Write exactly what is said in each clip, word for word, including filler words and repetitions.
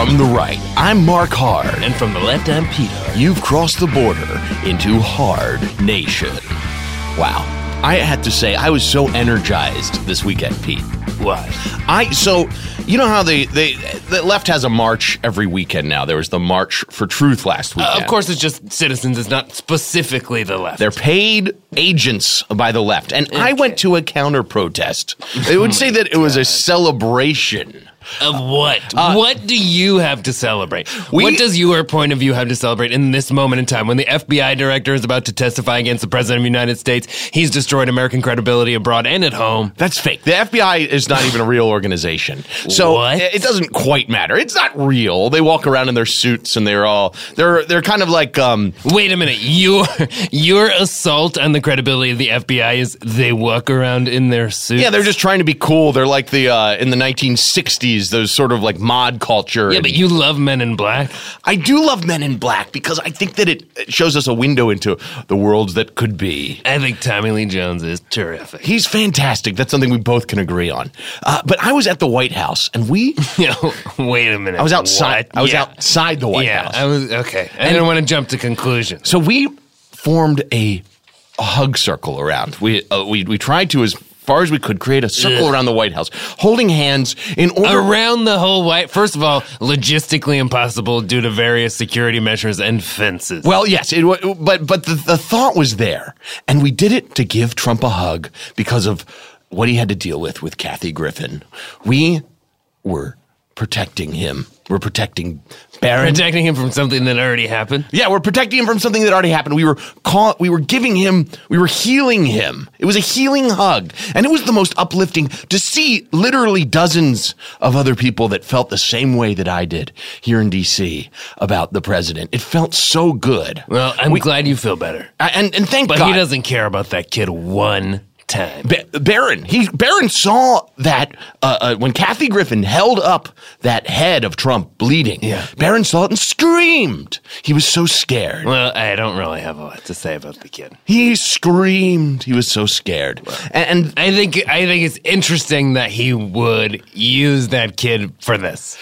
From the right, I'm Mark Hard. And from the left, I'm Peter. You've crossed the border into Hard Nation. Wow. I had to say, I was so energized this weekend, Pete. Why? I, so, you know how they, they, the left has a march every weekend now. There was the March for Truth last weekend. Uh, of course, it's just citizens. It's not specifically the left. They're paid agents by the left. And okay. I went to a counter protest. It would say that it was a celebration. Of what? Uh, what do you have to celebrate? We, what does your point of view have to celebrate in this moment in time when the F B I director is about to testify against the President of the United States? He's destroyed American credibility abroad and at home. That's fake. The F B I is not even a real organization. So what? It doesn't quite matter. It's not real. They walk around in their suits and they're all, they're they're kind of like... Um, Wait a minute. Your, your assault on the credibility of the F B I is they walk around in their suits? Yeah, they're just trying to be cool. They're like the, uh, in the nineteen sixties, those sort of like mod culture. Yeah, but you love Men in Black. I do love Men in Black because I think that it shows us a window into the worlds that could be. I think Tommy Lee Jones is terrific. He's fantastic. That's something we both can agree on. Uh, but I was at the White House and we... Wait a minute. I was outside. What? I was yeah. outside the White yeah, House. I was, okay. I and, didn't want to jump to conclusions. So we formed a, a hug circle around. We, uh, we, we tried to, as far as we could, create a circle Ugh. around the White House, holding hands in order... Around the whole White... First of all, logistically impossible due to various security measures and fences. Well, yes, it, but but the, the thought was there. And we did it to give Trump a hug because of what he had to deal with with Kathy Griffin. We were protecting him. We're protecting Barron. Protecting him from something that already happened? Yeah, we're protecting him from something that already happened. We were call, we were giving him, we were healing him. It was a healing hug. And it was the most uplifting to see literally dozens of other people that felt the same way that I did here in D C about the president. It felt so good. Well, I'm we, glad you feel better. And, and thank but God. But he doesn't care about that kid one time. Ba- Barron, he Barron saw that uh, uh, when Kathy Griffin held up that head of Trump bleeding. Yeah. Barron saw it and screamed. He was so scared. Well, I don't really have a lot to say about the kid. He screamed. He was so scared. Well, and, and I think I think it's interesting that he would use that kid for this.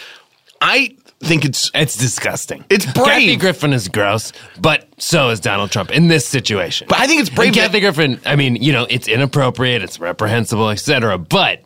I think it's it's disgusting. It's brave. Kathy Griffin is gross, but so is Donald Trump in this situation. But I think it's brave. And Kathy Griffin, I mean, you know, it's inappropriate, it's reprehensible, et cetera. But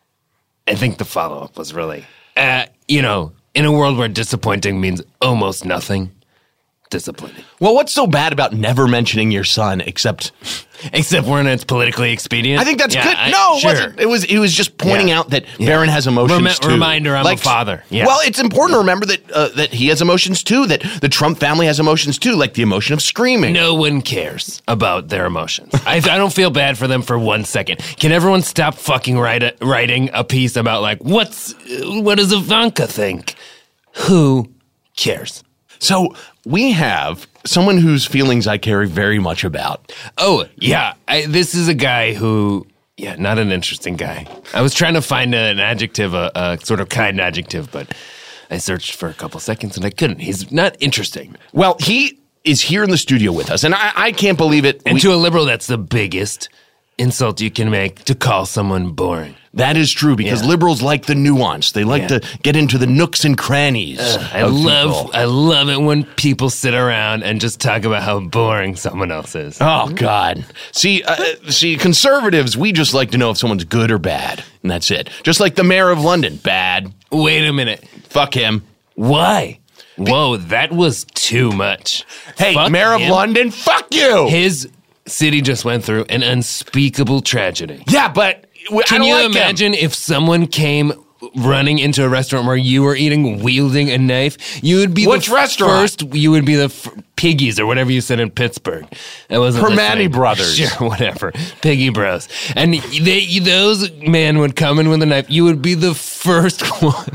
I think the follow-up was really, uh, you know, in a world where disappointing means almost nothing, disappointing. Well, what's so bad about never mentioning your son except... Except when it's politically expedient? I think that's yeah, good. I, no, sure. it wasn't. It was, it was just pointing yeah. out that yeah. Barron has emotions Rem- too. Reminder, I'm like, a father. Yeah. Well, it's important to remember that uh, that he has emotions too, that the Trump family has emotions too, like the emotion of screaming. No one cares about their emotions. I, I don't feel bad for them for one second. Can everyone stop fucking write a, writing a piece about, like, what's what does Ivanka think? Who cares? So we have someone whose feelings I care very much about. Oh, yeah. I, this is a guy who, yeah, not an interesting guy. I was trying to find an adjective, a, a sort of kind adjective, but I searched for a couple seconds and I couldn't. He's not interesting. Well, he is here in the studio with us, and I, I can't believe it. And we, to a liberal, that's the biggest insult you can make, to call someone boring. That is true, because yeah. liberals like the nuance. They like yeah. to get into the nooks and crannies. Uh, I love people. I love it when people sit around and just talk about how boring someone else is. Oh, God. See, uh, see, conservatives, we just like to know if someone's good or bad, and that's it. Just like the mayor of London. Bad. Wait a minute. Fuck him. Why? Whoa, that was too much. Hey, fuck mayor him. of London, fuck you! His city just went through an unspeakable tragedy. Yeah, but... Can I don't you like imagine him. if someone came running into a restaurant where you were eating, wielding a knife? You would be Which the restaurant? first. You would be the f- Piggies or whatever you said in Pittsburgh. That wasn't Permane Brothers. Sure, whatever. Piggy Bros. And they, those man would come in with a knife. You would be the first one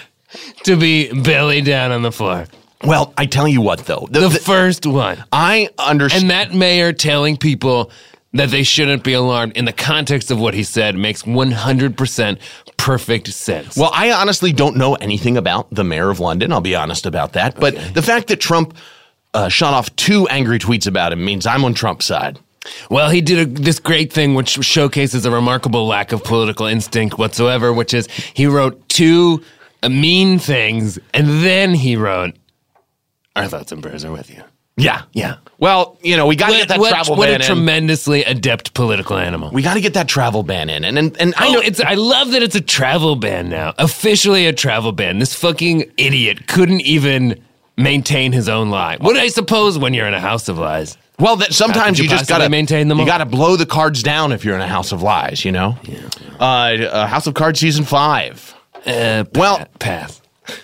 to be belly down on the floor. Well, I tell you what, though. The, the, the first one. I understand. And that mayor telling people that they shouldn't be alarmed in the context of what he said makes one hundred percent perfect sense. Well, I honestly don't know anything about the mayor of London. I'll be honest about that. But okay. the fact that Trump uh, shot off two angry tweets about him means I'm on Trump's side. Well, he did a, this great thing which showcases a remarkable lack of political instinct whatsoever, which is he wrote two uh, mean things, and then he wrote, "Our thoughts and prayers are with you." Yeah. Yeah. Well, you know, we got to get that what, travel what ban a in. tremendously adept political animal. We got to get that travel ban in. And and, and I Oh, know it's I love that it's a travel ban now. Officially a travel ban. This fucking idiot couldn't even maintain his own lie. What I suppose when you're in a house of lies. well that sometimes you you, just possibly got to maintain them You all? got to blow the cards down if you're in a house of lies, you know? Yeah. Uh, uh House of Cards season five. Uh, pa- Well- pass.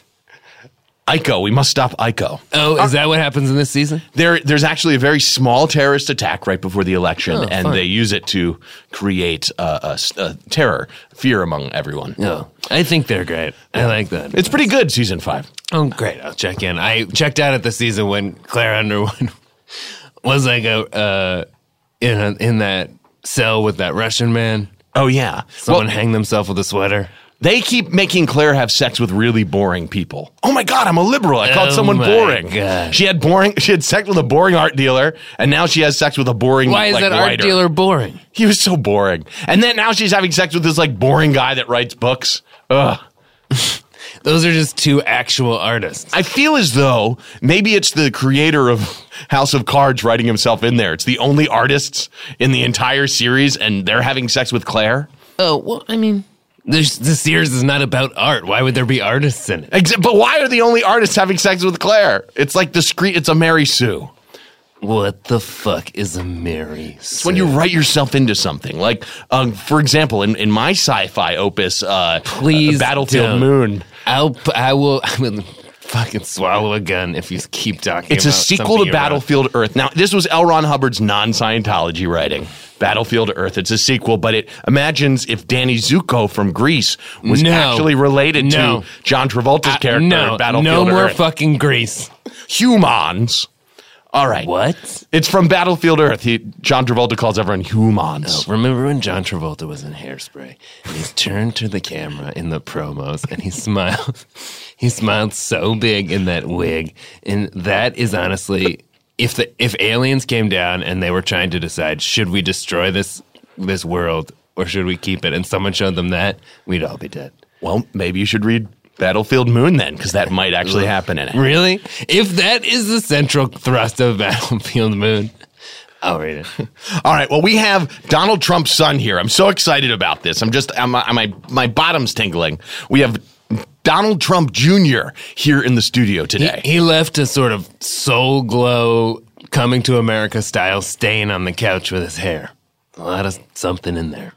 Ico, we must stop Ico. Oh, is that what happens in this season? There, there's actually a very small terrorist attack right before the election, Oh, and fun. they use it to create uh, a, s- a terror, fear among everyone. No, I think they're great. I like that. It's pretty good, season five. Oh, great. I'll check in. I checked out at the season when Claire Underwood was like a uh, in a, in that cell with that Russian man. Oh yeah, Someone well, hanged themselves with a sweater. they keep making Claire have sex with really boring people. Oh my god, I'm a liberal. I called Oh someone my boring. God. She had boring. She had sex with a boring art dealer, and now she has sex with a boring. Why is like, that art writer. dealer boring? He was so boring, and then now she's having sex with this like boring guy that writes books. Ugh. Those are just two actual artists. I feel as though maybe it's the creator of House of Cards writing himself in there. It's the only artists in the entire series, and they're having sex with Claire. Oh, well, I mean, there's, the series is not about art. Why would there be artists in it? Exa- But why are the only artists having sex with Claire? It's like discreet. It's a Mary Sue. What the fuck is a Mary It's when you write yourself into something. Like, um, for example, in, in my sci-fi opus, uh, Please uh, Battlefield don't. Moon. I'll, p- I will, I will fucking swallow a gun if you keep talking It's a about sequel something to you're Battlefield Earth. Now, this was L. Ron Hubbard's non-Scientology writing. Battlefield Earth. It's a sequel, but it imagines if Danny Zuko from Greece was No. actually related No. to John Travolta's Uh, character no, in Battlefield no more Earth. fucking Grease. Humans. All right. What? It's from Battlefield Earth. He, John Travolta calls everyone humans. Remember when John Travolta was in Hairspray and he's turned to the camera in the promos and he smiled. He smiled so big in that wig. And that is honestly, if the if aliens came down and they were trying to decide, should we destroy this this world or should we keep it? And someone showed them that, we'd all be dead. Well, maybe you should read Battlefield Moon then, because that might actually happen in it. Really? If that is the central thrust of Battlefield Moon, I'll read it. All right. Well, we have Donald Trump's son here. I'm so excited about this. I'm just, I'm, I'm, my my bottom's tingling. We have Donald Trump Junior here in the studio today. He left a sort of soul glow, coming to America style stain on the couch with his hair. A lot of something in there.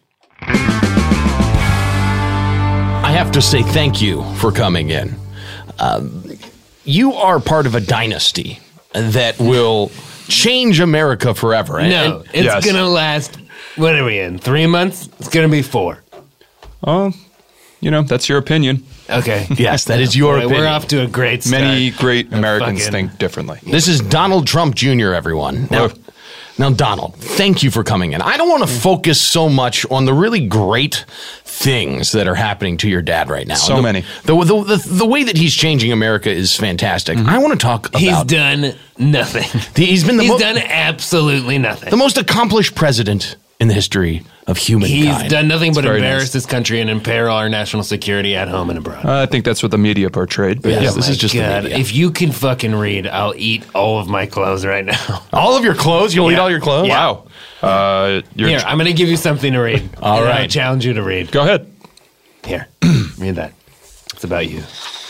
I have to say thank you for coming in. Um, you are part of a dynasty that will change America forever. And- No, and- it's yes. going to last, what are we in, three months? It's going to be four. Oh, you know, that's your opinion. Okay. yes, that is your Boy, opinion. we're off to a great start. Many great Americans fucking- think differently. This is Donald Trump Junior, everyone. Now, Whoa. now, Donald, thank you for coming in. I don't want to focus so much on the really great things that are happening to your dad right now. So the, many. The, the, the, the way that he's changing America is fantastic. I want to talk about... He's done nothing. the- he's been the, He's mo- done absolutely nothing. the most accomplished president in the history of humankind. He's done nothing but very embarrass nice. this country and imperil our national security at home and abroad. Uh, I think that's what the media portrayed. But Yes, yeah, this is just the God, media. if you can fucking read, I'll eat all of my clothes right now. All of your clothes? You'll eat Yeah. all your clothes? Yeah. wow. Uh, you're Here, I'm going to give you something to read. All And I'll right. challenge you to read. Go ahead. Here, read that. It's about you.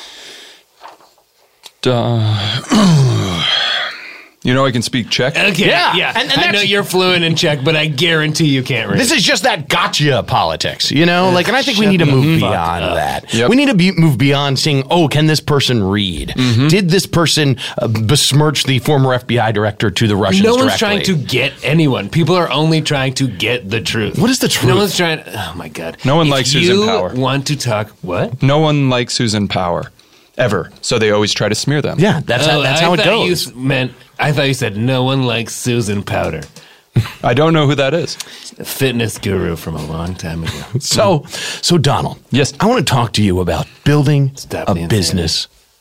Uh, you know I can speak Czech. Okay, Yeah, yeah. and- and I know that's- you're fluent in Czech, but I guarantee you can't read. This is just that gotcha politics, you know? Like, and I think we Shut need to the move fuck beyond up. that. Yep. We need to be, move beyond saying, oh, can this person read? Did this person uh, besmirch the former F B I director to the Russians no one's directly? trying to get anyone. People are only trying to get the truth. What is the truth? No one's trying. Oh my god. No one If likes you Susan Power. Want to talk? What? No one likes who's in power, ever. So they always try to smear them. Yeah, that's how, Oh, that's I how it thought goes. You s- meant. I thought you said no one likes Susan Powder, I don't know who that is. a fitness guru from a long time ago. So, so Donald, Yes. I want to talk to you about building Stop a the insanity. business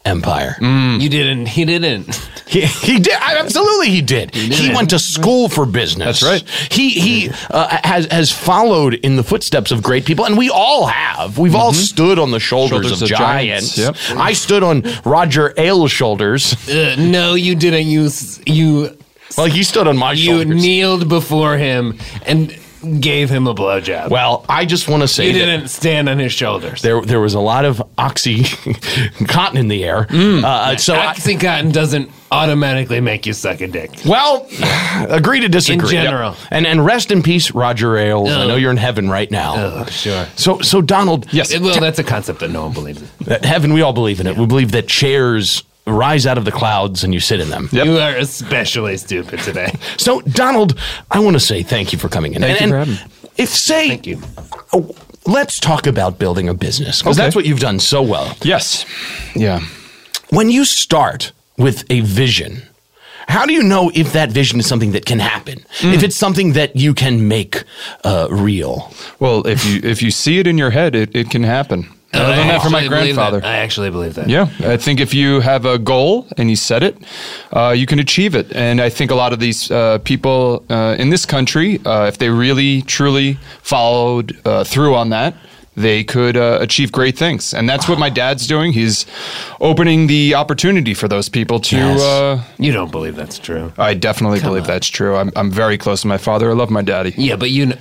empire. You didn't. He didn't. He, he did. Absolutely, he did. He, did. went to school for business. That's right. He he uh, has has followed in the footsteps of great people, and we all have. We've all stood on the shoulders, Shoulders of, of giants. giants. Yep. I stood on Roger Ailes' shoulders. Uh, no, you didn't. You s- you Well, he stood on my you shoulders. kneeled before him and gave him a blowjob. Well, I just want to say you that didn't stand on his shoulders. there there was a lot of oxy cotton in the air. Uh, so I, Oxycontin doesn't automatically make you suck a dick. well, agree to disagree. In general. And and rest in peace, Roger Ailes. I Oh. know you're in heaven right now. Oh, sure. So so Donald, Yes. Well, that's a concept that no one believes in. Uh, heaven, we all believe in it. We believe that chairs rise out of the clouds and you sit in them. Yep. You are especially stupid today. So, Donald, I want to say thank you for coming in. Thank and, you for and having me. If say, Thank you. oh, let's talk about building a business because Okay. that's what you've done so well. Yes. Yeah. When you start with a vision, how do you know if that vision is something that can happen? Mm. If it's something that you can make uh, real? Well, if you if you see it in your head, it, it can happen. I learned that from my actually believe grandfather. that. I actually believe that. Yeah, I think if you have a goal and you set it, uh, you can achieve it. And I think a lot of these uh, people uh, in this country, uh, if they really, truly followed uh, through on that, they could uh, achieve great things. And that's what my dad's doing. He's opening the opportunity for those people to. Yes. Uh, You don't believe that's true. I definitely believe on. that's true. I'm, I'm very close to my father. I love my daddy. Yeah, but you know.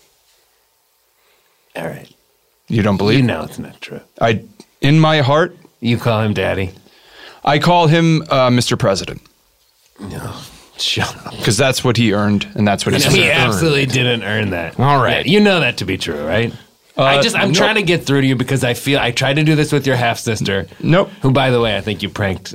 All right. You don't believe? You know it's not true. I, in my heart, You call him daddy? I call him uh, Mister President No. Shut up. because that's what he earned and that's what he No, he deserved. absolutely didn't earn that. All right. Yeah, you know that to be true, right? Uh, I just, I'm no. trying to get through to you because I feel, I tried to do this with your half sister. Nope. Who, by the way, I think you pranked.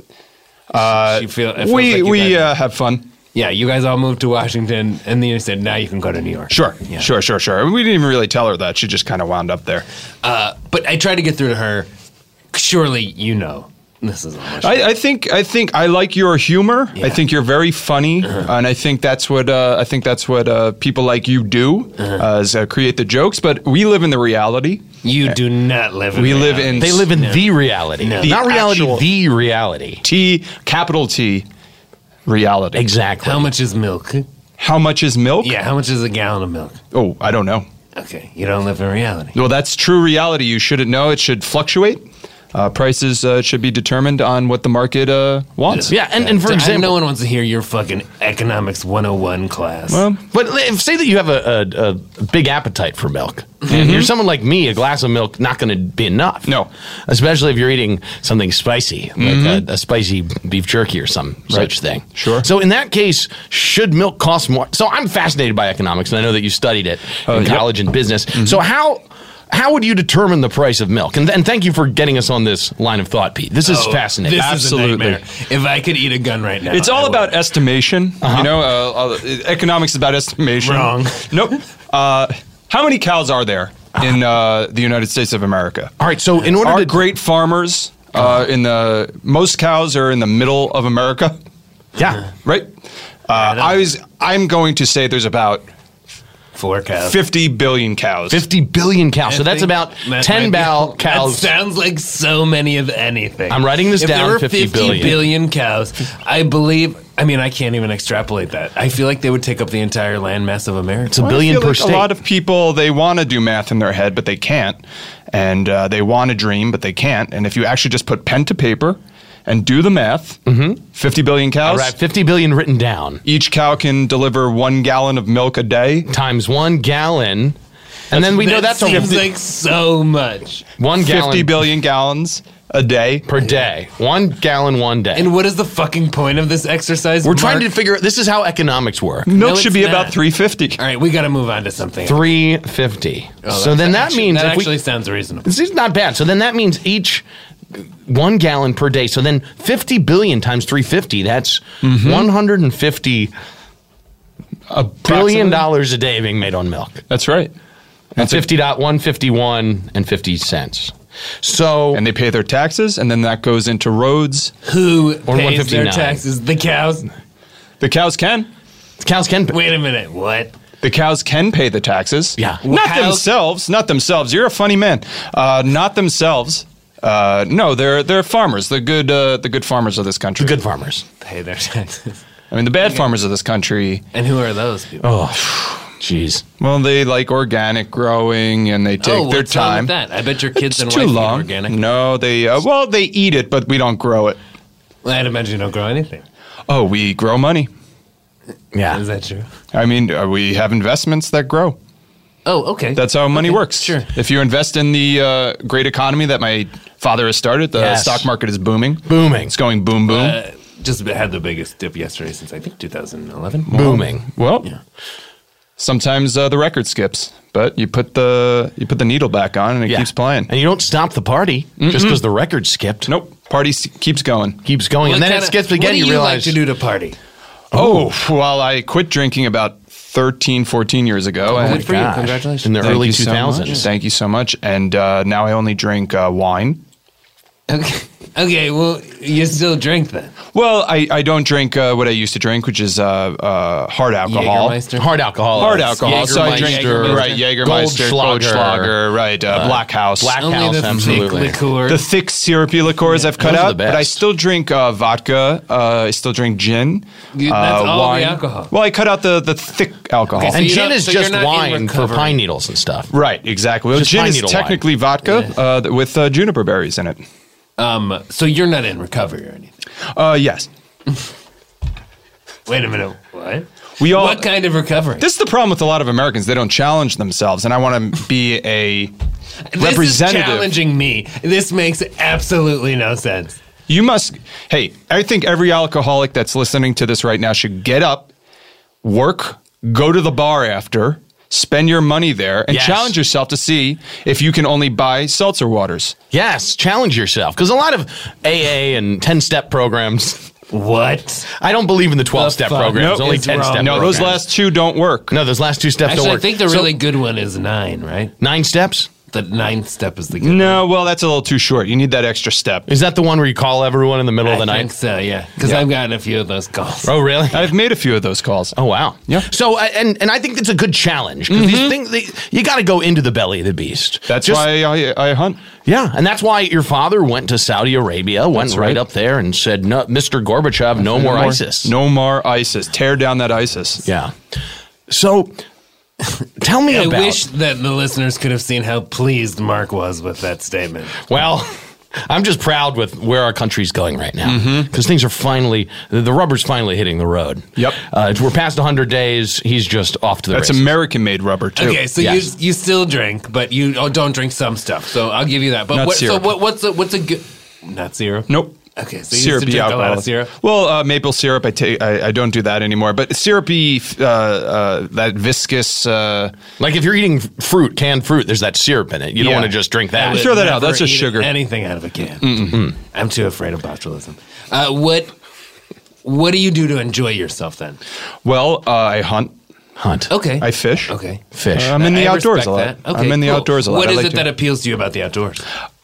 Uh, she feel, it feels we like you we guys- uh, have fun. yeah, you guys all moved to Washington and then you said, now you can go to New York. Sure, Yeah. sure, sure, sure. We didn't even really tell her that. She just kind of wound up there. Uh, but I tried to get through to her. Surely you know this is all I, I think I think I like your humor. Yeah. I think you're very funny, and I think that's what uh, I think that's what uh, people like you do uh, is uh, create the jokes. But we live in the reality. You do not live in We reality. live in They live in the reality. No. Not The reality, actual- the reality. T capital T reality. Exactly. How much is milk? How much is milk? Yeah, how much is a gallon of milk? Oh, I don't know. Okay, you don't live in reality. Well, that's true reality. You shouldn't know. It should fluctuate. Uh, prices uh, should be determined on what the market uh, wants. Yeah, and, and for I- example, no one wants to hear your fucking economics one oh one class. Well, But if, say that you have a, a, a big appetite for milk, and you're someone like me, a glass of milk not going to be enough. No. Especially if you're eating something spicy, like a, a spicy beef jerky or some such thing. Sure. So in that case, should milk cost more? So I'm fascinated by economics, and I know that you studied it in yep. college and business. So how how would you determine the price of milk? And, and thank you for getting us on this line of thought, Pete. This is Oh, fascinating. This Absolutely. is a nightmare. If I could eat a gun right now, it's all I would. about estimation. You know, uh, uh, economics is about estimation. Wrong. Nope. Uh, how many cows are there in uh, the United States of America? All right. So in order Are to great farmers uh, in the most cows are in the middle of America, yeah. right? Uh, know. I was. I'm going to say there's about four cows. fifty billion cows. fifty billion cows. So I that's think about that ten might be- bow cows. That sounds like so many of anything. I'm writing this if down, There were fifty fifty billion. billion cows. I believe. I mean, I can't even extrapolate that. I feel like they would take up the entire landmass of America. It's a Well, I billion feel per like state. A lot of people, they want to do math in their head, but they can't. And uh, they want to dream, but they can't. And if you actually just put pen to paper and do the math, fifty billion cows, All right, fifty billion written down each cow can deliver one gallon of milk a day. times one gallon, and then we know that that's a seems like so much. one gallon fifty billion gallons a day. per day. One gallon one day. And what is the fucking point of this exercise? We're trying to Mark? figure. This is how economics work. Milk No, should it's be not. about three fifty. All right, we got to move on to something. Three fifty. Oh, so then that actually, means that if we, actually sounds reasonable. this is not bad. So then that means each one gallon per day. So then fifty billion times three fifty. That's one hundred and fifty billion dollars a day being made on milk. That's right. And fifty dot one fifty one and fifty cents. So And they pay their taxes, and then that goes into roads. Who Or pays their one fifty-nine. taxes? The cows. The cows can. cows can. Wait a minute. What? The cows can pay the taxes. Yeah. Not How- themselves. Not themselves. You're a funny man. Uh, not themselves. Uh, no, they're they're farmers. The good uh, the good farmers of this country. The good farmers. Pay their taxes. I mean, the bad farmers of this country. And who are those people? Oh, jeez. Well, they like organic growing, and they take oh, their what's wrong time. with that? I bet your kids It's and too wife eat long. organic. No, they uh, well they eat it, but we don't grow it. Well, I'd imagine you don't grow anything. Oh, we grow money. Yeah. Is that true? I mean, uh, we have investments that grow. Oh, okay. That's how money Okay, works. Sure. If you invest in the uh, great economy that my father has started, the Yes. stock market is booming. Booming. It's going boom, boom. Uh, just had the biggest dip yesterday since I think two thousand eleven. Booming. well, yeah. sometimes uh, the record skips, but you put the you put the needle back on and it Yeah. keeps playing. And you don't stop the party just because the record skipped. Nope, party s- keeps going. Keeps going. What and then kinda- it skips again. What do you you realize. like to do to party? Oh, well, I quit drinking about thirteen, fourteen years ago. Good and for you. Gosh. Congratulations. In the thank early you so two much. thousands. Thank you so much. And uh, now I only drink uh, wine. Okay. Okay, well, you still drink then. Well, I, I don't drink uh, what I used to drink, which is uh, uh, hard alcohol. Jägermeister? Hard alcohol. Hard alcohol. So I drink Jägermeister. right Jägermeister, Goldschlager. Goldschlager, right, uh, Black House. Black Only House, the absolutely. thick liqueur. The thick syrupy liqueurs I've cut those are out, the but I best. still drink uh, vodka. Uh, I still drink gin. You- that's uh, all the wine. alcohol. Well, I cut out the, the thick alcohol. Okay, so And you gin don't- is so you're just not in wine for recovery. pine needles and stuff. Right, exactly. Well, Just gin pine is needle technically vodka uh, th- with uh, juniper berries in it. Um, so you're not in recovery or anything. Uh, yes. Wait a minute. What? We all. What kind of recovery? This is the problem with a lot of Americans. They don't challenge themselves, and I want to be a This representative. is challenging me. This makes absolutely no sense. You must. Hey, I think every alcoholic that's listening to this right now should get up, work, go to the bar after, spend your money there, and Yes. challenge yourself to see if you can only buy seltzer waters. Yes, challenge yourself. Because a lot of A A and ten-step programs, What? I don't believe in the twelve-step The fuck programs, Nope. only is ten-step wrong. No, programs. those last two don't work. No, those last two steps Actually, don't I work. think the So, really good one is nine, right? nine steps? The ninth step is the good No, well, that's a little too short. You need that extra step. Is that the one where you call everyone in the middle of the one. I night? think so, yeah. Because I've gotten a few of those calls. Oh, really? I've made a few of those calls. Oh, wow. Yeah. So, uh, and and I think that's a good challenge because these things, they, you got to go into the belly of the beast. That's Just- why I, I hunt. Yeah, and that's why your father went to Saudi Arabia, went That's right. right. up there and said, no, Mister Gorbachev, no more ISIS. No more ISIS. Tear down that ISIS. Yeah. So, tell me I about. wish that the listeners could have seen how pleased Mark was with that statement. Well, I'm just proud with where our country's going right now Mm-hmm. because things are finally, the, the rubber's finally hitting the road. Yep. Uh, we're past one hundred days. He's just off to the That's races. American-made rubber, too. Okay, so Yes. you you still drink, but you oh, don't drink some stuff. So I'll give you that. But Not what, so syrup. what, what's a what's a good? Not syrup. Nope. Okay, so you used to Syrupy drink a lot alcohol. of syrup. Well, uh, maple syrup. I take. I, I don't do that anymore. But syrupy, uh, uh, that viscous. Uh, Like if you're eating fruit, canned fruit, there's that syrup in it. You don't Yeah. want to just drink that. would throw that out. never That's just eat sugar. Anything out of a can. I'm too afraid of botulism. Uh, what What do you do to enjoy yourself then? well, uh, I hunt. Hunt. Okay. I fish. Okay. Fish. Uh, I'm in the I outdoors a lot. respect that. Okay, I'm in the cool. outdoors a lot. What I is like it to- that appeals to you about the outdoors?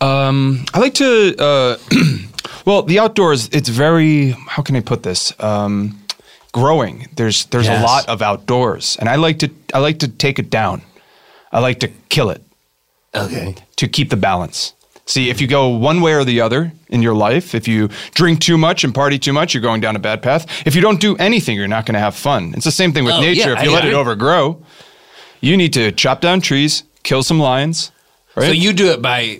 Um, I like to. Uh, well, the outdoors. It's very. How can I put this? Um, growing. There's there's Yes. a lot of outdoors, and I like to. I like to take it down. I like to kill it Okay. to keep the balance. See, if you go one way or the other in your life, if you drink too much and party too much, you're going down a bad path. If you don't do anything, you're not going to have fun. It's the same thing with Oh, nature. yeah, if you I let it agree. overgrow, you need to chop down trees, kill some lions. Right? So you do it by.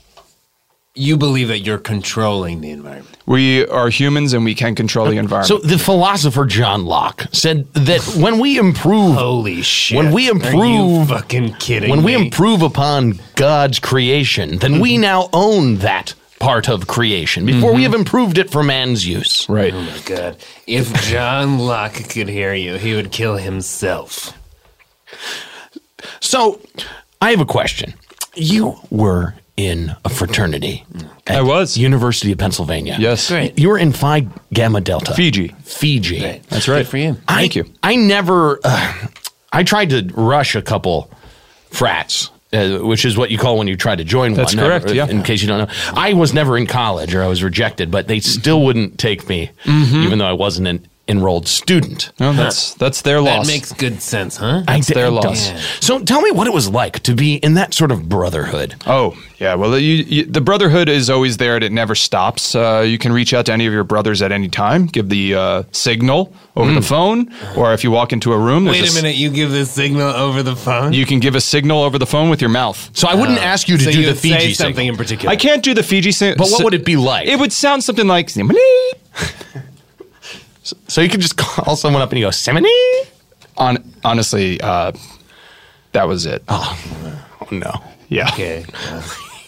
You believe that you're controlling the environment. We are humans and we can control the environment. So the philosopher John Locke said that when we improve, Holy shit! When we Are you improve- fucking kidding when we me? improve upon God's creation, then we now own that part of creation before we have improved it for man's use. right. Oh my god! If John Locke could hear you, he would kill himself. So I have a question. You were in a fraternity. At I was. University of Pennsylvania. Yes. Great. You were in Phi Gamma Delta. Fiji. Fiji. Great. That's right. Good for you. I, Thank you. I never. Uh, I tried to rush a couple frats, uh, which is what you call when you try to join That's one. correct, uh, yeah. In case you don't know, I was never in college, or I was rejected, but they still wouldn't take me, Mm-hmm. even though I wasn't in enrolled student. No, that's that's their That loss. makes good sense, huh? That's their It loss. does. Yeah. So tell me what it was like to be in that sort of brotherhood. Oh, yeah. Well, you, you, the brotherhood is always there and it never stops. Uh, you can reach out to any of your brothers at any time, give the uh, signal over the phone, or if you walk into a room, there's Wait a s- minute, you give this signal over the phone? you can give a signal over the phone with your mouth. So I wouldn't ask you to so do you the would say Fiji something signal. in particular. I can't do the Fiji thing. But what would it be like? It would sound something like, So you could just call someone up and you go, Semini? On, honestly, uh, that was it. Oh, no. Yeah. Okay. Uh,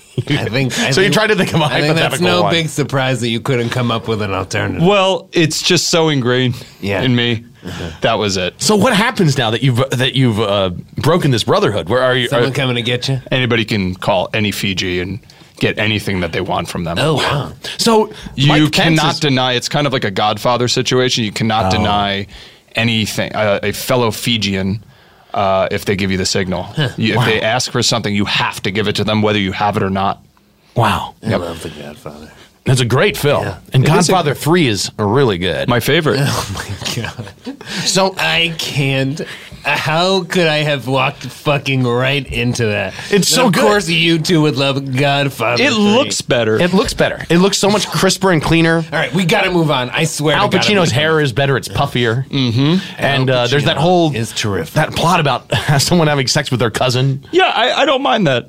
I think. I So you think- tried to think of a I think that's hypothetical no one. big surprise that you couldn't come up with an alternative. Well, it's just so ingrained Yeah. in me. That was it. So what happens now that you've that you've uh, broken this brotherhood? Where are you? Someone Are, coming to get you? Anybody can call any Fiji and get anything that they want from them. Oh wow! so You Mike Pence cannot is- deny. It's kind of like a Godfather situation. You cannot Oh. deny anything. Uh, a fellow Fijian, uh, if they give you the signal, you, Wow. if they ask for something, you have to give it to them, whether you have it or not. Wow, I love The Godfather. that's a great film. Yeah. And It is a- Godfather Three is really good. My favorite. Oh my god! so I can't. How could I have walked fucking right into that? It's And so of good. Of course, you two would love Godfather. It three. looks better. it looks better. It looks so much crisper and cleaner. All right, we got to move on. I swear. Al to God, Pacino's I'm- hair is better. It's puffier. Mm-hmm. And Al uh, there's that Pacino whole is terrific. that plot about someone having sex with their cousin. yeah, I, I don't mind that.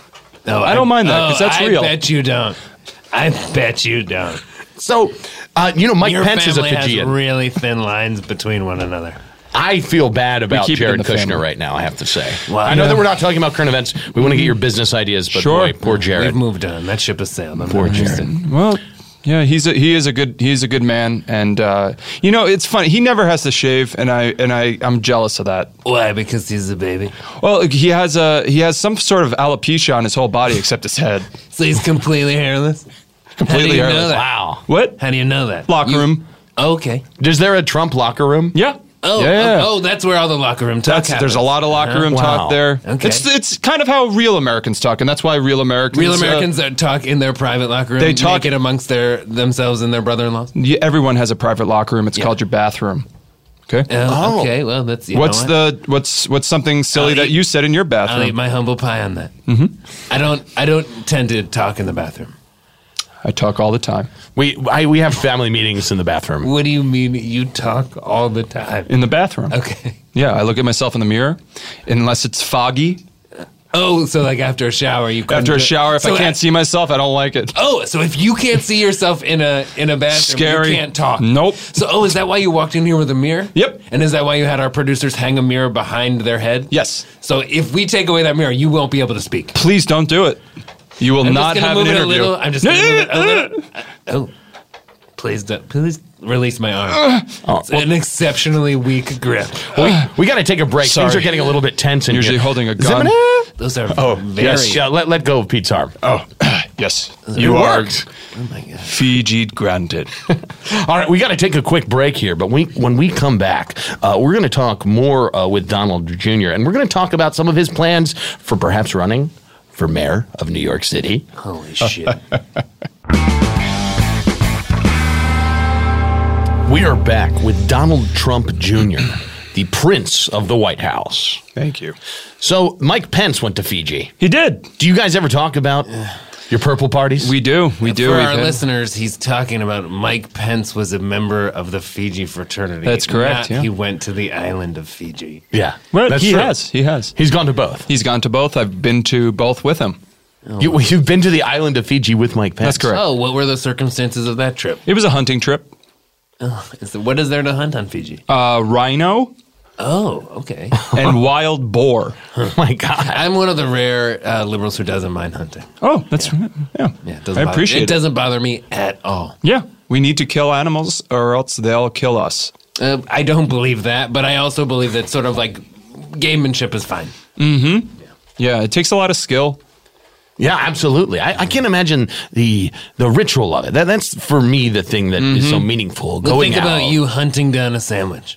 No, I don't mind that, 'cause oh, that's I real. bet you don't. I bet you don't. So, uh, you know, Mike Your Pence is a family has Fijian. really thin lines between one another. I feel bad about keep it in Jared the Kushner family. right now, I have to say. Wow. I know Yeah. that we're not talking about current events. We want to get your business ideas, but Sure. boy, poor Jared. We've moved on. That ship has sailed. I'm Poor not Jared. interested. Well, yeah, he's a, he is a good he's a good man, and uh, you know it's funny. He never has to shave, and I and I I'm jealous of that. Why? Because he's a baby. Well, he has a he has some sort of alopecia on his whole body except his head. So he's completely hairless. Completely How do you hairless. know that? Wow. What? How do you know that? Locker You- room? Okay. Is there a Trump locker room? Yeah. Oh, yeah. oh, oh, that's where all the locker room talk That's, there's a happens. lot of locker room Wow. talk there. Okay. It's it's kind of how real Americans talk, and that's why real Americans Real uh, Americans that talk in their private locker room. They talk- naked amongst their themselves and their brother-in-laws. yeah, everyone has a private locker room. It's Yeah. called your bathroom. Okay. Oh, Oh. okay. Well, that's you What's know what? the what's what's something silly I'll that eat- you said in your I'll eat bathroom? my humble pie on that. Mm-hmm. I don't. I don't tend to talk in the bathroom. I talk all the time We I, we have family meetings in the bathroom. What do you mean you talk all the time? in the bathroom. Okay. Yeah, I look at myself in the mirror, unless it's foggy. Oh, so like after a shower, you couldn't After a do- shower, if so I can't a- see myself, I don't like it. Oh, so if you can't see yourself in a in a bathroom, Scary. you can't talk. Nope. So, oh, is that why you walked in here with a mirror? Yep. And is that why you had our producers hang a mirror behind their head? Yes. So if we take away that mirror, you won't be able to speak. Please don't do it. You will I'm not just gonna have move an it a interview. little. I'm just gonna move it a little. Oh, please don't. Please release my arm. It's an exceptionally weak grip. We, we got to take a break. Things Sorry. are getting a little bit tense in Usually here. holding a gun. Zemina? Those are Oh, very. yes. Yeah, let, let go of Pete's arm. Oh, yes. It You are worked. Oh my god. Fiji granted. All right, we got to take a quick break here, but we, when we come back, uh, we're going to talk more uh, with Donald Junior, and we're going to talk about some of his plans for perhaps running for mayor of New York City. Holy shit. We are back with Donald Trump Junior, the Prince of the White House. Thank you. So, Mike Pence went to Fiji. He did. Do you guys ever talk about your purple parties? We do. We do. For We've our had- listeners, he's talking about Mike Pence was a member of the Fiji fraternity. That's correct, Not yeah. He went to the island of Fiji. Yeah. Well, that's he true. has. He has. He's gone to both. He's gone to both. I've been to both with him. You, you've been to the island of Fiji with Mike Pence. That's correct. Oh, what were the circumstances of that trip? It was a hunting trip. Oh, is there, what is there to hunt on Fiji? Uh, rhino Oh, okay. and wild boar. Oh, my God. I'm one of the rare uh, liberals who doesn't mind hunting. Oh, that's yeah. Yeah, it doesn't I bother, appreciate it. it. doesn't bother me at all. Yeah, we need to kill animals, or else they'll kill us. Uh, I don't believe that, but I also believe that sort of like gamemanship is fine. Yeah, it takes a lot of skill. Yeah, absolutely. I, I can't imagine the the ritual of it. That, that's for me the thing that is so meaningful. But Going think about out. you hunting down a sandwich.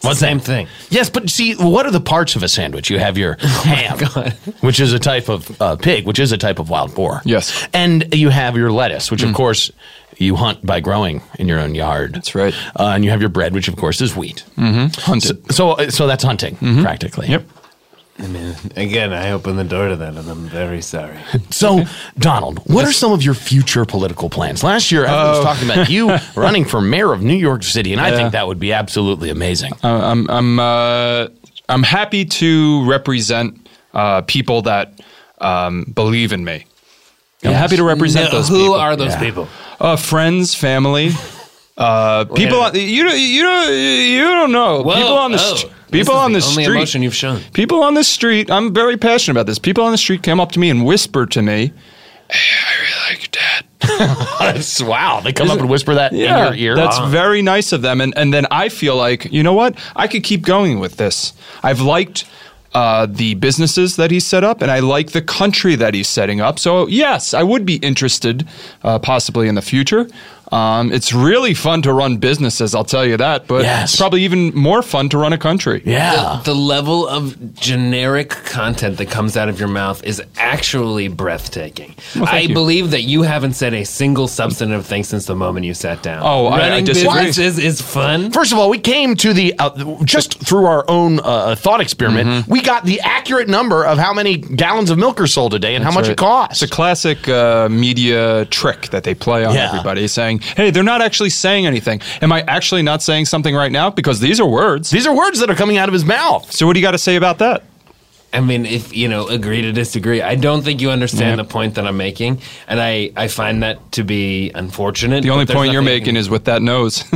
What's Same that? thing. Yes, but see, what are the parts of a sandwich? You have your ham, which is a type of uh, pig, which is a type of wild boar. Yes. And you have your lettuce, which, of course, you hunt by growing in your own yard. That's right. Uh, and you have your bread, which, of course, is wheat. Mm-hmm. Hunted. So, so, so that's hunting, practically. Yep. I mean, again, I opened the door to that, and I'm very sorry. So, Donald, what are some of your future political plans? Last year, I was talking about you running for mayor of New York City, and I Yeah. think that would be absolutely amazing. Uh, I'm I'm uh, I'm happy to represent uh, people that um, believe in me. I'm Yes. happy to represent No, those who people. are those Yeah. people? Uh, friends, family, uh, people. Wait. On, you don't you don't you don't know Whoa, people on the oh, st- this people is on the, the only street. emotion you've shown. People on the street. I'm very passionate about this. People on the street came up to me and whispered to me, "Hey, I really like your dad." That's- wow, they come up and whisper that in your ear. That's Wow. very nice of them. And and then I feel like, you know what? I could keep going with this. I've liked uh, the businesses that he's set up, and I like the country that he's setting up. So yes, I would be interested, uh, possibly in the future. Um, it's really fun to run businesses, I'll tell you that. But Yes. it's probably even more fun to run a country. Yeah. The, the level of generic content that comes out of your mouth is actually breathtaking. thank I you. believe that you haven't said a single substantive thing since the moment you sat down. Oh, I- I running disagree. businesses is fun. First of all, we came to the, uh, just through our own uh, thought experiment, Mm-hmm. we got the accurate number of how many gallons of milk are sold a day and how much Right. it costs. It's a classic uh, media trick that they play on Yeah. everybody, saying, hey, they're not actually saying anything. Am I actually not saying something right now? Because these are words. These are words that are coming out of his mouth. So what do you got to say about that? I mean, if, you know, agree to disagree. I don't think you understand Yeah. the point that I'm making, and I, I find that to be unfortunate. The only but there's point you're nothing I making can- is with that nose.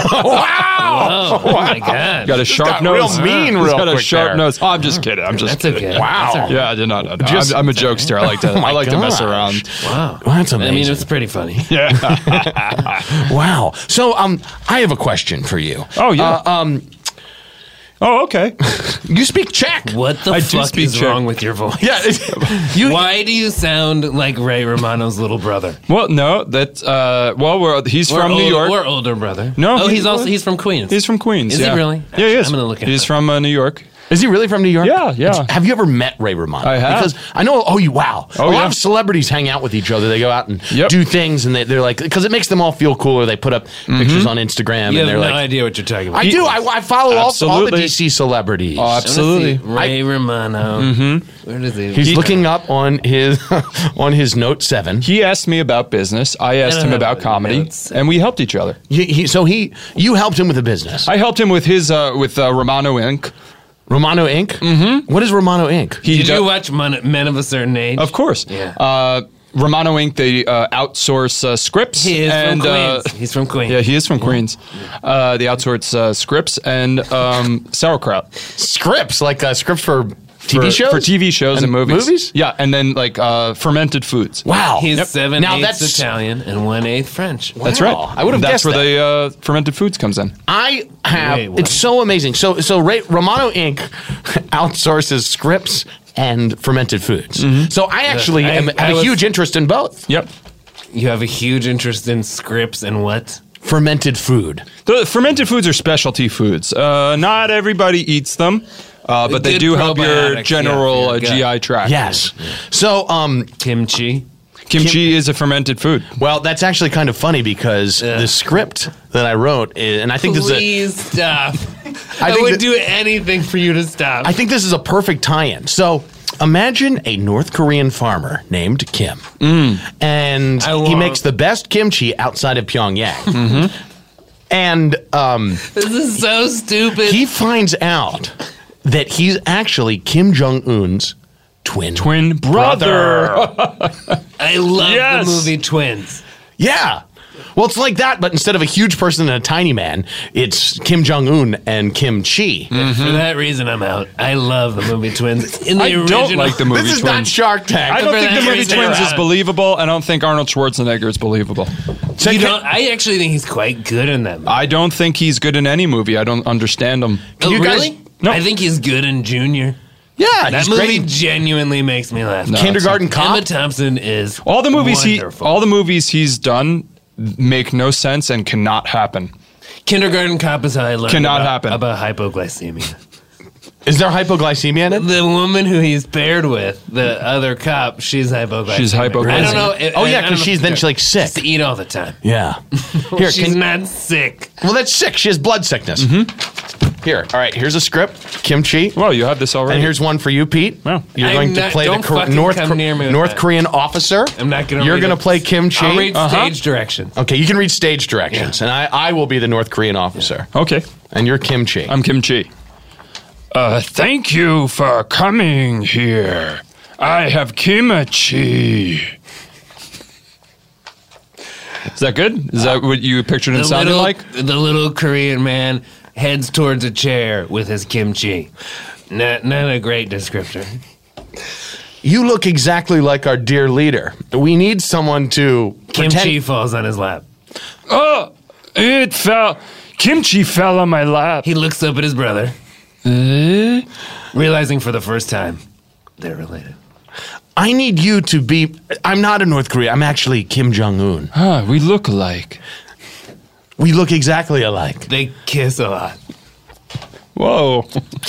Wow! Oh, oh my God. got a sharp got nose. real mean He's real got a quick sharp there. nose. Oh, I'm just kidding. I'm just That's kidding. okay. Wow. That's all right. Yeah, I did not. No, Just- I'm, I'm a jokester. I like to. Oh my I like to mess gosh. around. Wow. Well, that's I mean, amazing. it's pretty funny. Wow. So, um, I have a question for you. Oh yeah. Uh, um, oh okay. you speak Czech. What the I do fuck speak is Czech. wrong with your voice? Yeah. you, Why do you sound like Ray Romano's little brother? Well, no, that. Uh, well, we're, he's Or from New old- York. Or older brother. No, Oh, he- he's also he's from Queens. He's from Queens. Is yeah. he really? Yeah, Actually, he is. I'm gonna look it He's up. from uh, New York. Is he really from New York? Yeah, yeah. Have you ever met Ray Romano? I have. Because I know, oh, you, wow. Oh, a lot yeah. of celebrities hang out with each other. They go out and Yep. do things, and they, they're like, because it makes them all feel cooler. They put up pictures on Instagram, You and have they're no like, idea what you're talking about. I do. I, I follow all, all the Absolutely. D C celebrities. Oh, absolutely. Ray Romano. Mm-hmm. Where does he? He's looking up on his on his Note seven. He asked me about business. I asked don't him have about a comedy, notes. and we helped each other. He, he, so he, you helped him with a business. I helped him with his uh, with uh, Romano Incorporated. Romano Incorporated. Mm-hmm. What is Romano Incorporated? He Did do- you watch Men, Men of a Certain Age? Of course. Yeah. Uh, Romano Incorporated. They uh, outsource uh, scripts. He is and, from uh, Queens. He's from Queens. yeah, he is from Queens. Uh, they outsource uh, scripts and um, sauerkraut. Scripts, like uh, scripts for T V for, shows? For T V shows and, And movies. movies? Yeah, and then like uh, fermented foods. Wow. He's Yep. seven Now eighths that's- Italian and one eighth French. That's Wow. right. I would have That's guessed where that. the uh, fermented foods comes in. I have. Wait, what? It's so amazing. So, so Ray, Romano Incorporated outsources scripts and fermented foods. So I actually I- am, I have a was- huge interest in both. Yep. You have a huge interest in scripts and what? Fermented food. The fermented foods are specialty foods. Uh, not everybody eats them, uh, but they Good do help your probiotics, general yeah, uh, for your G I gut. tract. Yes. So, um, Kimchi. Kimchi is a fermented food. well, that's actually kind of funny because the script that I wrote, is, and I think this is a, Please stop. I, think would that- do anything for you to stop. I think this is a perfect tie-in. So imagine a North Korean farmer named Kim, and I he want- makes the best kimchi outside of Pyongyang. And um, this is so stupid. he finds out that he's actually Kim Jong Un's twin Twin brother. I love Yes. the movie Twins. Yeah. Well, it's like that, but instead of a huge person and a tiny man, it's Kim Jong Un and Kim Chi. For that reason, I'm out. I love the movie Twins. In the I original, don't like the movie This is Twins. not Shark Tank. I don't For think the that movie reason, Twins you're is out. believable. I don't think Arnold Schwarzenegger is believable. So You can- don't, I actually think he's quite good in that movie. I don't think he's good in any movie. I don't understand him. oh, you guys- really? No. I think he's good in Junior. yeah, That he's movie great. genuinely makes me laugh. No. Kindergarten Emma Cop. Thompson is All the movies wonderful. he all the movies he's done make no sense and cannot happen. Kindergarten Cop is how I learned Cannot about, happen. about hypoglycemia. Is there hypoglycemia in it? The woman who he's paired with, the other cop, she's hypoglycemic. She's hypoglycemic. I don't know. it- Oh I- yeah, I don't because know she's if then it's she's like sick. just to eat all the time. Yeah. Here, She's can, not sick. well, that's sick. She has blood sickness. Mm-hmm. Here, all right. Here's a script. Kimchi. Well, you have this already. And here's one for you, Pete. Wow. You're I'm going to not- play the don't Kor- fucking North come Kor- near me with North that. Korean officer. I'm not going to. You're going to play Kimchi. I'll read Uh-huh. stage directions. Okay, you can read stage directions, and I, I will be the North Korean officer, Okay. and you're Kimchi. I'm Kimchi. Uh, thank you for coming here. I have kimchi. Is that good? Is that what you pictured him The sounding little, like? the little Korean man heads towards a chair with his kimchi. Not, not a great descriptor. You look exactly like our dear leader. We need someone to Kimchi pretend- falls on his lap. Oh, it fell. Kimchi fell on my lap. He looks up at his brother, Uh, realizing for the first time they're related. I need you to be. I'm not a North Korea. I'm actually Kim Jong Un. ah, we look alike. We look exactly alike. They kiss a lot. Whoa.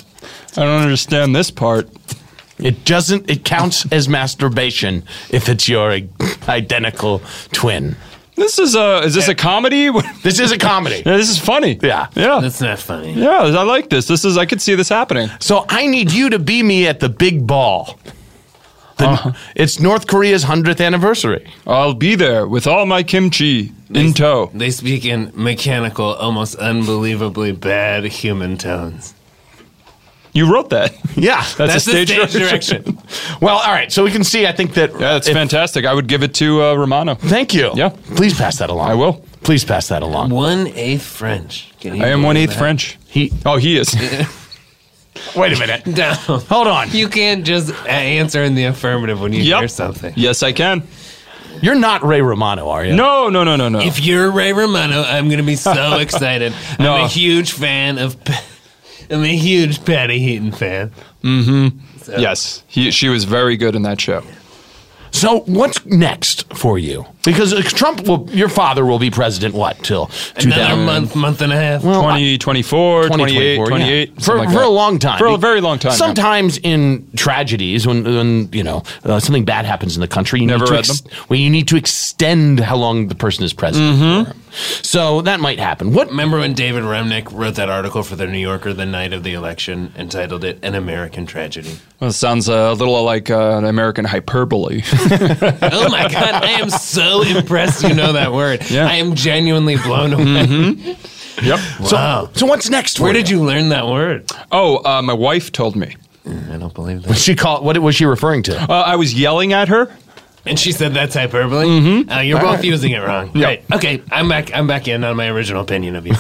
I don't understand this part. It doesn't. It counts as masturbation if it's your identical twin. This is a is this a comedy? This is a comedy. Yeah, this is funny. Yeah. Yeah. That's not funny. Yeah, I like this. This is I could see this happening. So I need you to be me at the big ball. The- Uh-huh. It's North Korea's hundredth anniversary. I'll be there with all my kimchi in tow. They speak in mechanical, almost unbelievably bad human tones. You wrote that. Yeah, That's, That's a stage, the stage direction. direction. Well, all right. So we can see. I think that. Yeah, that's if- fantastic. I would give it to uh, Romano. Thank you. Yeah. Please pass that along. I will. Please pass that along. One eighth French. Can you I am believe one eighth that? French. He. Oh, he is. Wait a minute. No. Hold on. You can't just answer in the affirmative when you Yep. hear something. Yes, I can. You're not Ray Romano, are you? No, no, no, no, no. If you're Ray Romano, I'm going to be so excited. No. I'm a huge fan of. I'm a huge Patty Heaton fan. Mm-hmm. So- Yes, he, she was very good in that show. So what's next for you? Because uh, Trump will, your father will be president. What till two Another thousand? month, month and a half. Well, twenty twenty-four, twenty-eight, yeah. twenty-eight. for, something like for that. a long time. For a very long time. yeah. Sometimes in tragedies, when, when you know uh, something bad happens in the country, you Never need to read them. well, you need to extend how long the person is president. Mm-hmm. for. So that might happen. What? Remember when David Remnick wrote that article for the New Yorker the night of the election, entitled it "An American Tragedy"? Well, it sounds a little like uh, an American hyperbole. Oh my God, I am so impressed you know that word. Yeah. I am genuinely blown away. Yep. So, Wow. so what's next? For Where did you learn that word? Oh, uh, my wife told me. I don't believe What that. she call? What was she referring to? Uh, I was yelling at her. And she said that's hyperbole? Mm-hmm. Uh, you're All both right. using it wrong. Yep. Right. Okay, I'm back I'm back in on my original opinion of you.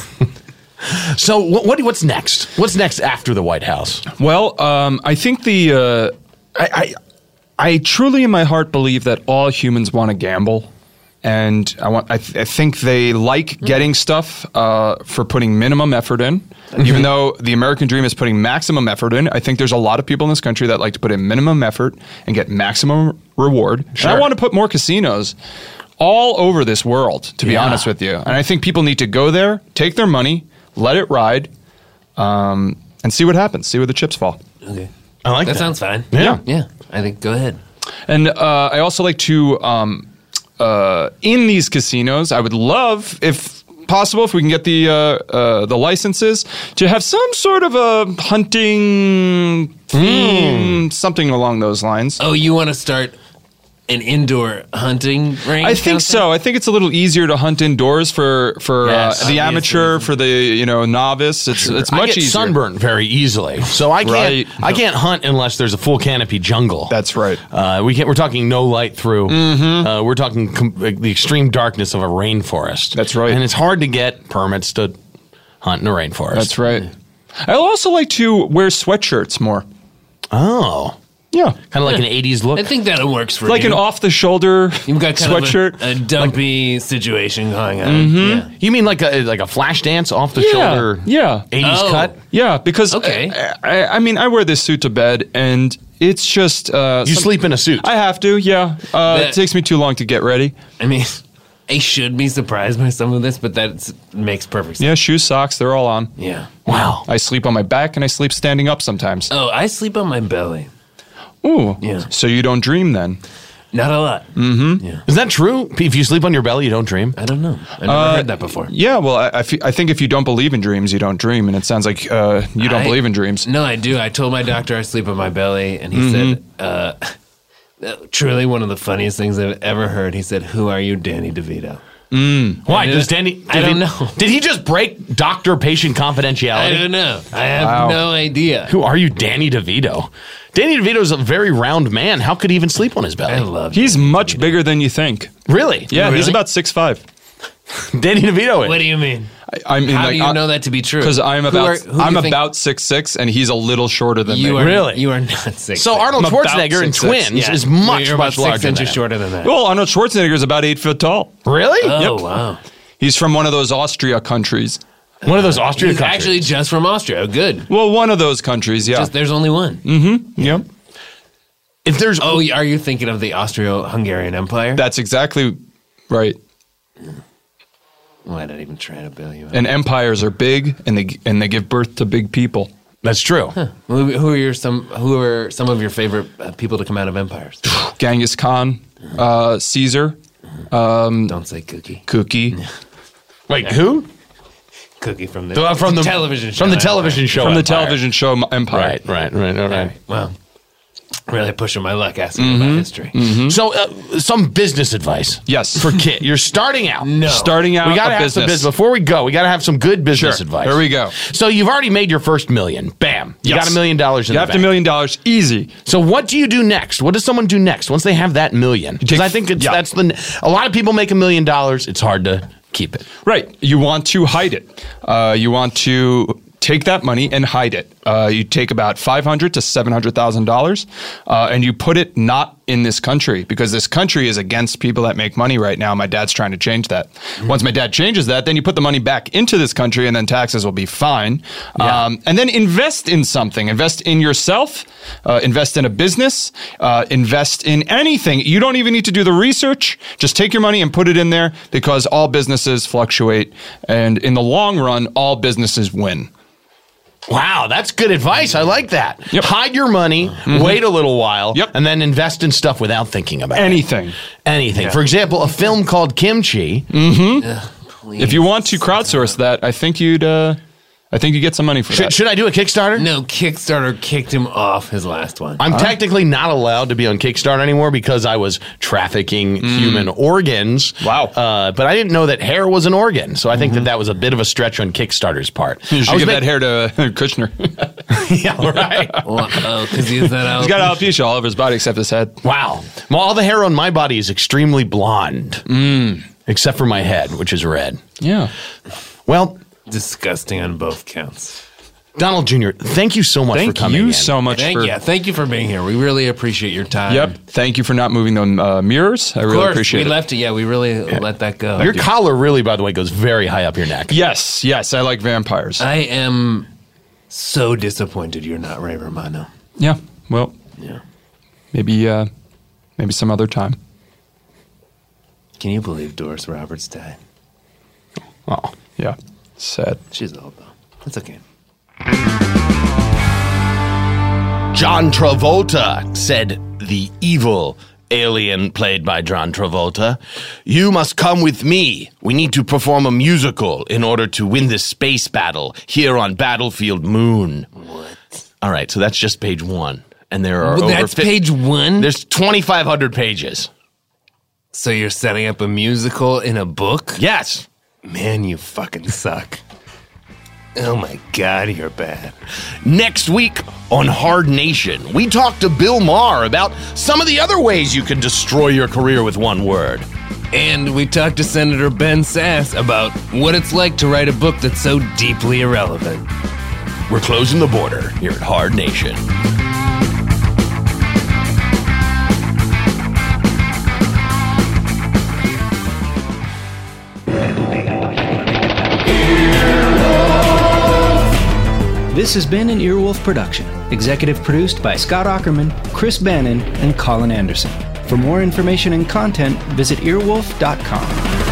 So what, what? What's next? What's next after the White House? Well, um, I think the uh, I, I I truly in my heart believe that all humans want to gamble, and I want I, th- I think they like getting stuff uh, for putting minimum effort in. Even though the American dream is putting maximum effort in, I think there's a lot of people in this country that like to put in minimum effort and get maximum reward. And I Sure. want to put more casinos all over this world, to be Yeah. honest with you. And I think people need to go there, take their money, let it ride, um, and see what happens. See where the chips fall. Okay. I like That that. sounds fine. Yeah. Yeah. I think go ahead. And uh, I also like to, um, uh, in these casinos, I would love, if possible, if we can get the uh, uh, the licenses, to have some sort of a hunting theme, something along those lines. Oh, you want to start an indoor hunting range? I kind think of so. I think it's a little easier to hunt indoors for for Yes. uh, the Obviously. amateur, for the you know novice. It's it's I much get easier. sunburned very easily, so I can't. Right. I can't hunt unless there's a full canopy jungle. That's right. Uh, we can't. We're talking no light through. Uh, we're talking com- like the extreme darkness of a rainforest. That's right. And it's hard to get permits to hunt in a rainforest. That's right. I also like to wear sweatshirts more. Oh, Yeah, kind of like an eighties look. I think that works for like you. an off-the-shoulder You've got kind sweatshirt. of a, a dumpy situation going on. Yeah. You mean like a like a flash dance off the Yeah, shoulder? yeah. eighties Oh. cut. Yeah, because Okay. I, I, I mean, I wear this suit to bed, and it's just uh, You some- sleep in a suit. I have to. Yeah, uh, That- it takes me too long to get ready. I mean, I should be surprised by some of this, but that makes perfect sense. Yeah, shoes, socks, they're all on. Yeah. Wow. I sleep on my back and I sleep standing up sometimes. Oh, I sleep on my belly. Ooh. Yeah. So you don't dream then? Not a lot. Mm-hmm. Yeah. Is that true? If you sleep on your belly, you don't dream? I don't know. I never Uh, heard that before. Yeah, well, I, I, fe- I think if you don't believe in dreams, you don't dream. And it sounds like uh, you don't I- believe in dreams. No, I do. I told my doctor I sleep on my belly, and he Mm-hmm. said, uh, truly one of the funniest things I've ever heard. He said, "Who are you, Danny DeVito?" Why? I Does don't- Danny... I did don't he- know. Did he just break doctor-patient confidentiality? I don't know. I have Wow. no idea. Who are you, Danny DeVito? Danny DeVito is a very round man. How could he even sleep on his belly? I love He's Danny much DeVito. bigger than you think. Really? Yeah, he's Really? about six five. Danny DeVito is. What do you mean? I, I mean, How like, do you I- know that to be true? Because I'm Who about are- who do I'm you think- about six six, and he's a little shorter than You me. are Really? You are not six. So six. Arnold I'm about Schwarzenegger in six six. Twins Yeah. is much, You're about much larger six than inches that. shorter than that. Well, Arnold Schwarzenegger is about eight foot tall. Really? Oh, Yep. wow. He's from one of those Austria countries. One of those Austrian He's countries. actually just from Austria. Good. Well, one of those countries, yeah. Just there's only one. Yep. If there's... Oh, are you thinking of the Austro-Hungarian Empire? That's exactly right. Why did I even try to bail you out? And empires are big, and they and they give birth to big people. That's true. Who, who are your some? Who are some of your favorite uh, people to come out of empires? Genghis Khan, uh, Caesar, Don't say Cookie. Cookie. Wait, who? Cookie from the, Uh, from the television show. From the Empire. television show. From the Empire. television show Empire. Right, right, right, all right. Well, really pushing my luck asking Mm-hmm. about history. So, uh, some business advice. Yes. For kid, you're starting out. No. Starting out We gotta a have business. some business before we go. We gotta have some good business Sure. advice. Here we go. So you've already made your first million. Bam. You Yes. got a million dollars in You the have bank. a million dollars easy. So what do you do next? What does someone do next once they have that million? Because take- I think it's, yeah. that's the. A lot of people make a million dollars. It's hard to keep it. Right. You want to hide it. Uh, you want to take that money and hide it. Uh, you take about five hundred to seven hundred thousand dollars, uh, and you put it not in this country because this country is against people that make money right now. My dad's trying to change that. Once my dad changes that, then you put the money back into this country, and then taxes will be fine. Um, and then invest in something. Invest in yourself. Uh, invest in a business. Uh, invest in anything. You don't even need to do the research. Just take your money and put it in there because all businesses fluctuate, and in the long run, all businesses win. Wow, that's good advice. I like that. Yep. Hide your money, wait a little while, Yep. and then invest in stuff without thinking about Anything. it. Anything. For example, a film called Kimchi. If you want to crowdsource that, I think you'd, uh, I think you get some money for Should, that. should I do a Kickstarter? No, Kickstarter kicked him off his last one. I'm technically not allowed to be on Kickstarter anymore because I was trafficking human organs. Wow. Uh, but I didn't know that hair was an organ, so I think that that was a bit of a stretch on Kickstarter's part. You I should was give ma- that hair to Kushner. yeah, right. Well, oh, because he's that He's got alopecia all over his body except his head. Wow. Well, all the hair on my body is extremely blonde, except for my head, which is red. Yeah. Well, disgusting on both counts. Donald Junior, thank you so much Thank for coming you in. so much Thank for. you. Thank you for being here. We really appreciate your time. Yep. Thank you for not moving the uh, mirrors. I Of really course, appreciate we it. left it. Yeah, we really let that go. Your collar really, by the way, goes very high up your neck. Yes, yes, I like vampires. I am so disappointed you're not Ray Romano. yeah. Well, Yeah. maybe, uh, maybe some other time. Can you believe Doris Roberts died? Oh. Yeah. Sad. She's old though. That's okay. John Travolta, said the evil alien played by John Travolta. You must come with me. We need to perform a musical in order to win this space battle here on Battlefield Moon. What? All right, so that's just page one. And there are Well, over that's fif- page one? There's twenty-five hundred pages. So you're setting up a musical in a book? Yes. Man, you fucking suck. Oh my God, you're bad. Next week on Hard Nation, we talk to Bill Maher about some of the other ways you can destroy your career with one word. And we talked to Senator Ben Sass about what it's like to write a book that's so deeply irrelevant. We're closing the border here at Hard Nation. This has been an Earwolf production, executive produced by Scott Ackerman, Chris Bannon, and Colin Anderson. For more information and content, visit earwolf dot com.